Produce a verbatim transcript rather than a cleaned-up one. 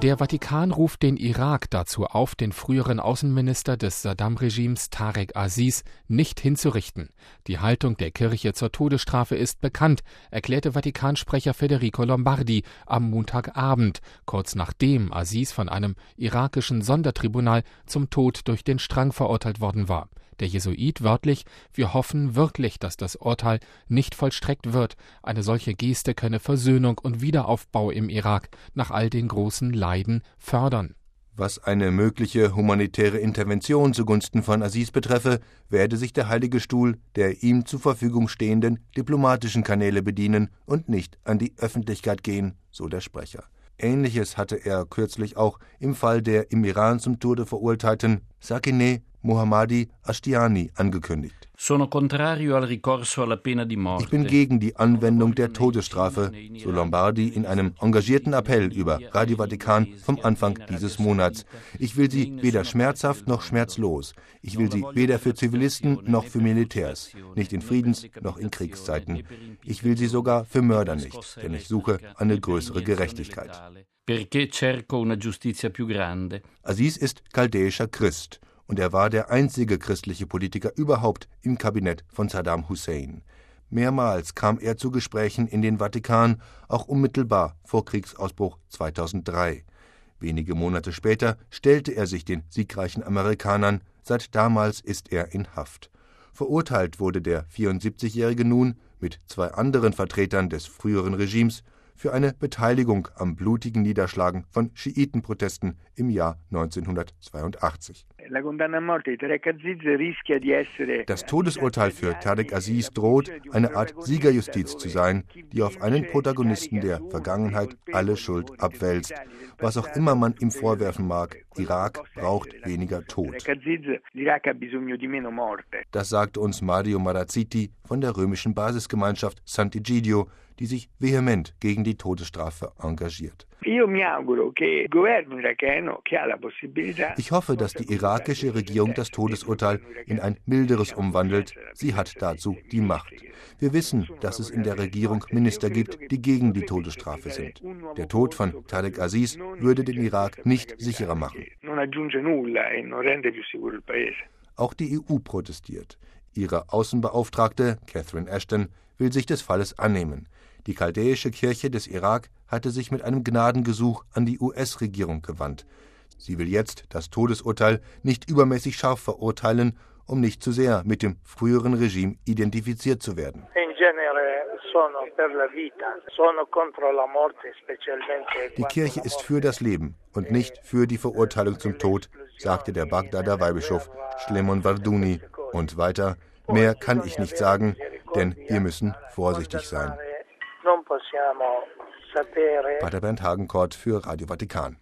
Der Vatikan ruft den Irak dazu auf, den früheren Außenminister des Saddam-Regimes Tarek Aziz nicht hinzurichten. Die Haltung der Kirche zur Todesstrafe ist bekannt, erklärte Vatikansprecher Federico Lombardi am Montagabend, kurz nachdem Aziz von einem irakischen Sondertribunal zum Tod durch den Strang verurteilt worden war. Der Jesuit wörtlich: Wir hoffen wirklich, dass das Urteil nicht vollstreckt wird. Eine solche Geste könne Versöhnung und Wiederaufbau im Irak nach all den großen Leiden fördern. Was eine mögliche humanitäre Intervention zugunsten von Aziz betreffe, werde sich der Heilige Stuhl der ihm zur Verfügung stehenden diplomatischen Kanäle bedienen und nicht an die Öffentlichkeit gehen, so der Sprecher. Ähnliches hatte er kürzlich auch im Fall der im Iran zum Tode verurteilten Sakineh Mohammadi Ashtiani angekündigt. Ich bin gegen die Anwendung der Todesstrafe, so Lombardi in einem engagierten Appell über Radio Vatikan vom Anfang dieses Monats. Ich will sie weder schmerzhaft noch schmerzlos. Ich will sie weder für Zivilisten noch für Militärs, nicht in Friedens- noch in Kriegszeiten. Ich will sie sogar für Mörder nicht, denn ich suche eine größere Gerechtigkeit. Aziz ist chaldäischer Christ. Und er war der einzige christliche Politiker überhaupt im Kabinett von Saddam Hussein. Mehrmals kam er zu Gesprächen in den Vatikan, auch unmittelbar vor Kriegsausbruch zweitausenddrei. Wenige Monate später stellte er sich den siegreichen Amerikanern, seit damals ist er in Haft. Verurteilt wurde der vierundsiebzigjährige nun mit zwei anderen Vertretern des früheren Regimes für eine Beteiligung am blutigen Niederschlagen von Schiitenprotesten im Jahr neunzehnhundertzweiundachtzig. Das Todesurteil für Tarek Aziz droht, eine Art Siegerjustiz zu sein, die auf einen Protagonisten der Vergangenheit alle Schuld abwälzt. Was auch immer man ihm vorwerfen mag, Irak braucht weniger Tod. Das sagte uns Mario Marazziti von der römischen Basisgemeinschaft Sant'Egidio, die sich vehement gegen die Todesstrafe engagiert. Ich hoffe, dass die irakische Regierung das Todesurteil in ein milderes umwandelt. Sie hat dazu die Macht. Wir wissen, dass es in der Regierung Minister gibt, die gegen die Todesstrafe sind. Der Tod von Tarek Aziz würde den Irak nicht sicherer machen. Auch die E U protestiert. Ihre Außenbeauftragte, Catherine Ashton, will sich des Falles annehmen. Die chaldäische Kirche des Irak hatte sich mit einem Gnadengesuch an die U S-Regierung gewandt. Sie will jetzt das Todesurteil nicht übermäßig scharf verurteilen, um nicht zu sehr mit dem früheren Regime identifiziert zu werden. Die Kirche ist für das Leben und nicht für die Verurteilung zum Tod, sagte der Bagdader Weihbischof Shlemon Warduni. Und weiter: Mehr kann ich nicht sagen, denn wir müssen vorsichtig sein. Pater Bernd Hagenkort für Radio Vatikan.